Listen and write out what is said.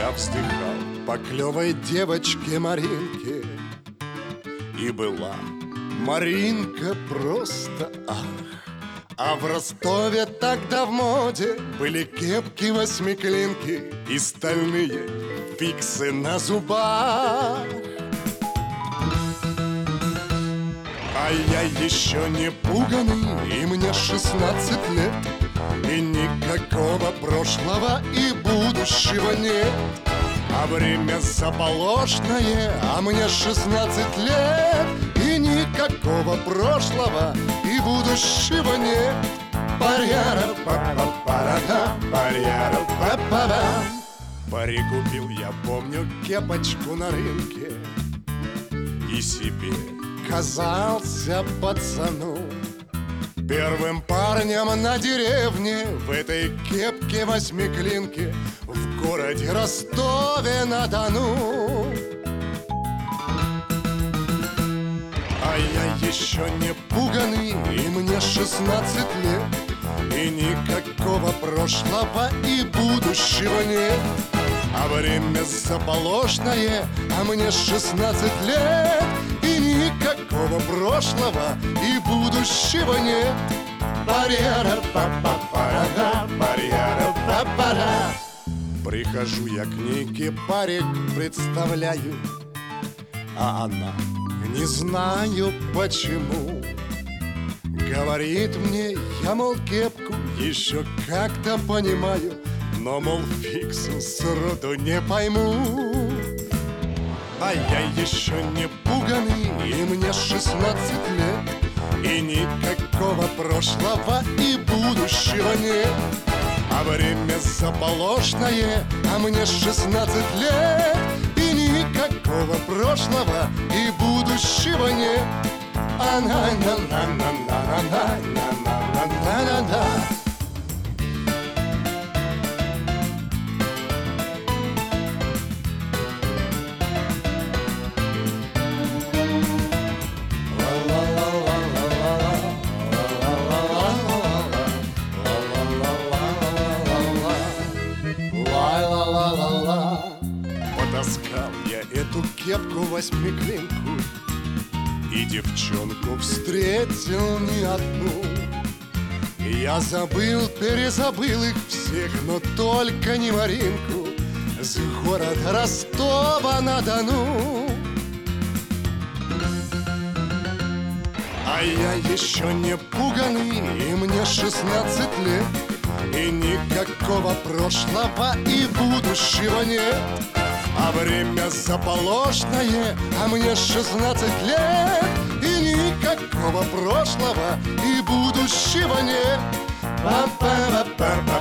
я вздыхал по клевой девочке Маринке. И была Маринка просто ах. А в Ростове тогда в моде были кепки-восьмиклинки и стальные фиксы на зубах. А я еще не пуганый, и мне 16 лет, и никакого прошлого и будущего нет. А время заполошное, а мне 16 лет, и никакого прошлого и будущего нет. Прикупил я, помню, кепочку на рынке и себе казался пацану первым парнем на деревне в этой кепке-восьмиклинке в городе Ростове-на-Дону. А я еще не пуганый, и мне 16 лет, и никакого прошлого и будущего нет. А время заполошное, а мне 16 лет, и никакого прошлого и будущего нет. Прихожу я к ней, кипарик представляю, а она, не знаю почему, говорит мне, я, мол, кепку еще как-то понимаю, но, мол, фиксу сроду не пойму. А я еще не пуганый, и мне 16 лет, и никакого прошлого и будущего нет. А время заполошное, а мне 16 лет, и никакого прошлого и будущего нет. А-на-на-на-на-на-на-на-на-на-на-на. Потаскал я эту кепку-восьмиклинку и девчонку встретил не одну. Я забыл, перезабыл их всех, но только не Маринку с города Ростова-на-Дону. А я еще не пуганый, и мне 16 лет, и никакого прошлого и будущего нет. А время заполошное, а мне 16 лет, и никакого прошлого и будущего нет.